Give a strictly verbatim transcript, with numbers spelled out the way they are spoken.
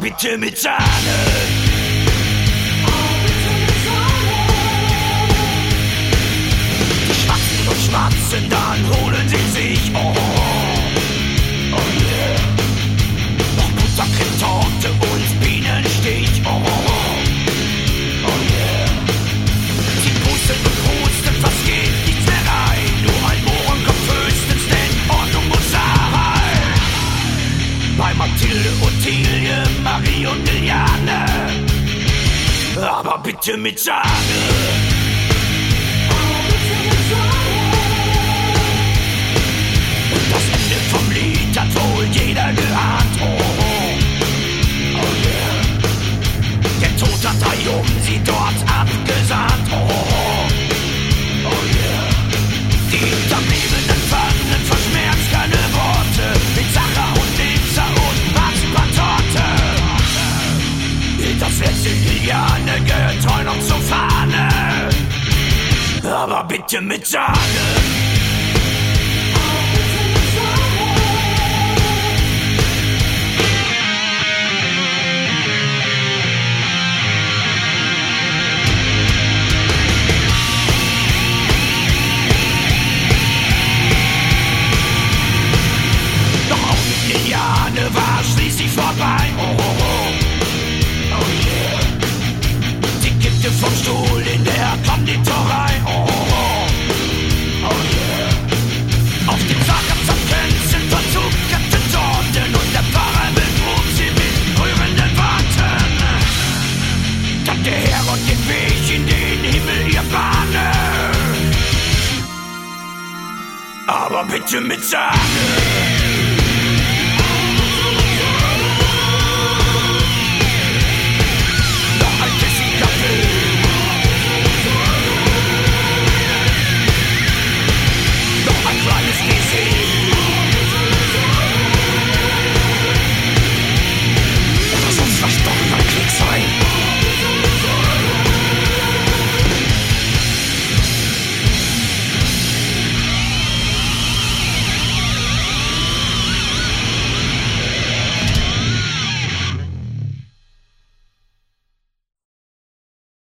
bitte mit Sahne. Die schwatzen und schwatzen, dann holen sie sich, oh, oh yeah. Noch Buttercreme, Torte und Bienenstich, oh, oh yeah. Sie pusten und husten, fast geht nichts mehr rein. Nur ein Mohrenkopf höchstens, denn Ordnung muss sein. Bei Mathilde, Ottilie, Marie und Liliane, aber bitte mit Sahne. Das Ende vom Lied hat wohl jeder geahnt, oh, oh, oh yeah. Der Tod hat drei Jungen sie dort abgesahnt, oh, oh, oh yeah. Die Hinterbliebenen fanden verschmerzt keine Worte, mit Sacher und Linzer und Marzipantorte. Das letzte Liliane getreu noch zur Fahne, aber bitte mit Sahne. War schließlich vorbei, oh, oh, oh, oh yeah. Die kippte vom Stuhl in der Konditorei, oh, oh, oh yeah. Auf dem Sacherpfannken sind verzuckerte Torten und der Pfarrer begrub sie mit rührenden Worten. Tante Herod den Weg in den Himmel ihr bahne, aber bitte mit Sahne.